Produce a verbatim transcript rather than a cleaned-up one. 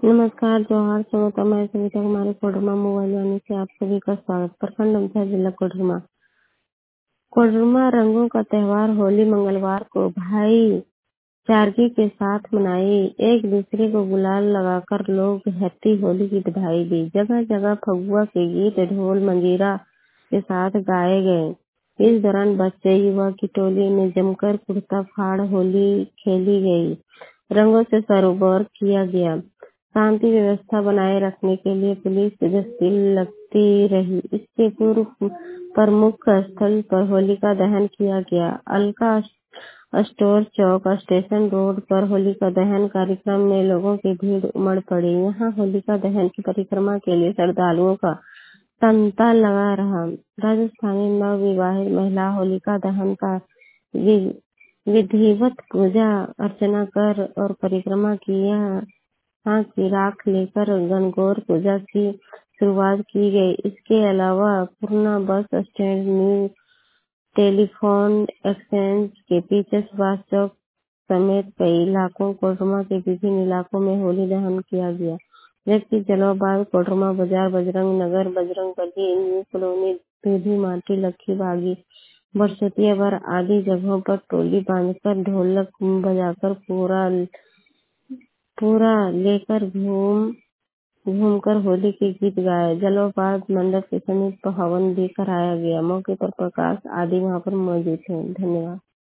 नमस्कार, जोहार, श्रोता मैं सविता कुमारी कोडरमा मोबाइल वाणी से आप सभी का स्वागत। प्रखंड अमथा जिला कोडरमा। कोडरमा रंगों का त्योहार होली मंगलवार को भाई चारगी के साथ मनाई। एक दूसरे को गुलाल लगाकर लोग हैप्पी होली की बधाई दी। जगह जगह फगुआ के गीत ढोल मंजीरा के साथ गाए गए। इस दौरान बच्चे युवा की टोली ने जमकर कुर्ता फाड़ होली खेली गई। रंगों से सरोवर किया गया। शांति व्यवस्था बनाए रखने के लिए पुलिस गश्ती लगती रही। इसके पूर्व प्रमुख स्थल पर होलिका दहन किया गया। Alka store chowk station road पर होलिका दहन कार्यक्रम में लोगों की भीड़ उमड़ पड़ी। यहाँ होलिका दहन की परिक्रमा के लिए श्रद्धालुओं का तांता लगा रहा। राजस्थानी नव विवाहित महिला होलिका दहन का विधिवत पूजा अर्चना कर और परिक्रमा किया यहाँ की राख लेकर गणगौर पूजा की शुरुआत की गई। इसके अलावा पूर्णा bus stand, new telephone exchange के पीछे सुभाष चौक समेत कई इलाकों कोडरमा के विभिन्न इलाकों में होली दहन किया गया। जबकि Jalalabad, Koderma Bazar, Bajrang Nagar, Bajrang Bali, new colony, Dudhi Mati, Lucky बागी, बरसतिया बर आदि जगहों पर टोली बांधकर ढोलक बजाकर पूरा पूरा लेकर घूम घूमकर होली के गीत गाए। जलालाबाद मंडप के समीप हवन भी कराया गया। मौके पर प्रकाश आदि वहां पर मौजूद थे। धन्यवाद।